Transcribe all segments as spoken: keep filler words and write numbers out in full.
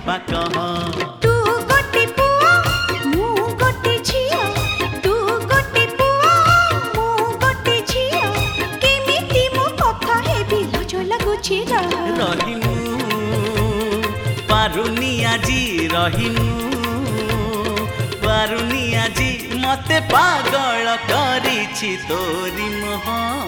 हेबा कह। तू गोटे पुआ मु गोटे झिया, तू गोटे पुआ मु गोटे झिया, केमिति मो कथा हेबी लाज लागुछि रहिनु पारुनी आजी रहिनु पारुनी आजी मते पागल करिछि तोरी मोह।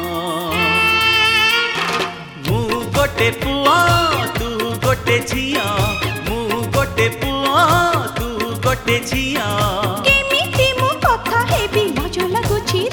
मु गोटे पुआ तू गोटे झिया, मु गोटे पुआ तू गोटे झिया, केमिति मो कथा हेबी लाज लागुछि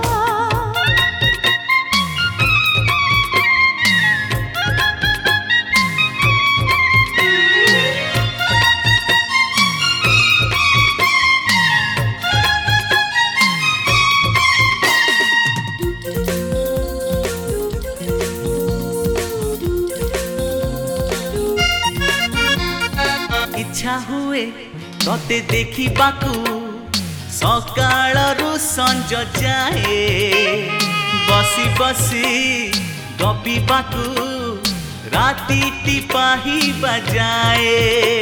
इच्छा हुए तोते देखिबाकू सकाळरू संज जाए, बसी बसी गपिबाकू राती टिपाही बजाए।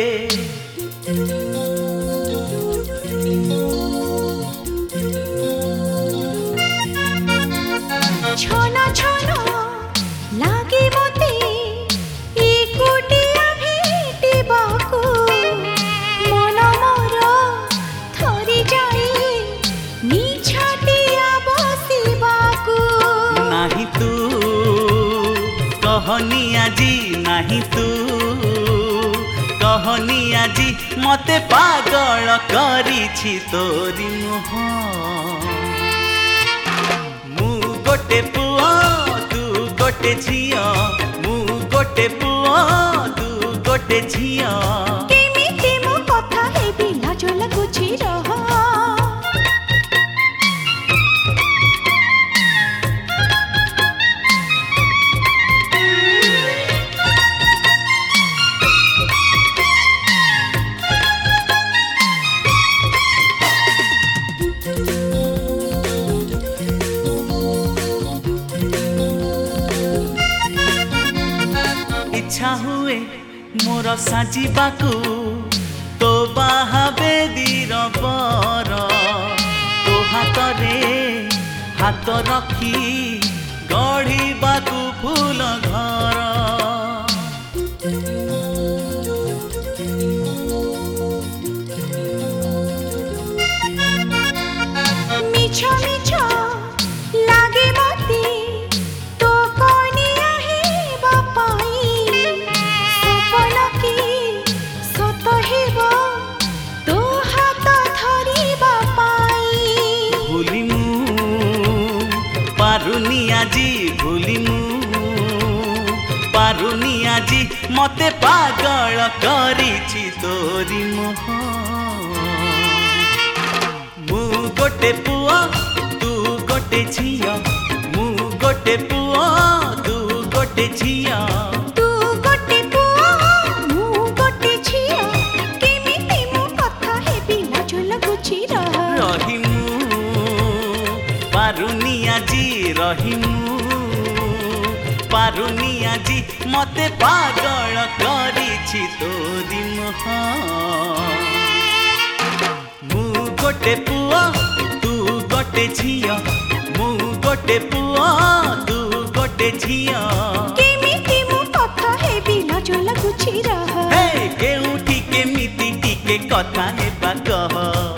छना छना लागे मते एकुटिया भेटिबाकू, मन मोर थरी जाए निछाटिया बसिबाकू। नाही तू कहनी आजी नाही तू कहनी आजी मते पागल करिछि तोरी मोह। मु गोटे पुआ तू गोटे झिया, मु गोटे पुआ तू गोटे झिया, केमिति मो कथा हेबी लाज लागुछि इच्छा हुए मोर साजिबाकू तो बाहाबे दीर बर, तो हातरे हाथ रखी गढ़ीबाकू फूल घर। मिछ मिछ लागे मते तो कनिया हेबा पाई, सपन की सत हेबा तो हाथ धरिबा पाई। भूलिमु पारुनी आजी भूलिमु पारुनी आजी मते पागल करिछि तोरी मोह। मु गोटे पुआ तू गोटे झिया, मु गोटे पुआ तू गोटे झिया, तू गोटे पुआ मु गोटे झिया, केमिति मो कथा हेबी लाज लागुछि रहिमु पारुनी आजी रहिमु पारुनी आजी मते पागल करिछि तोरी मोह। मु गोटे पुआ तू गोटे झिया, मु गोटे पुआ तू गोटे झिया, केमिति मो कथा हेबी लाज लागुछि हे केउठी केमिति टिके कथा हेबा कह।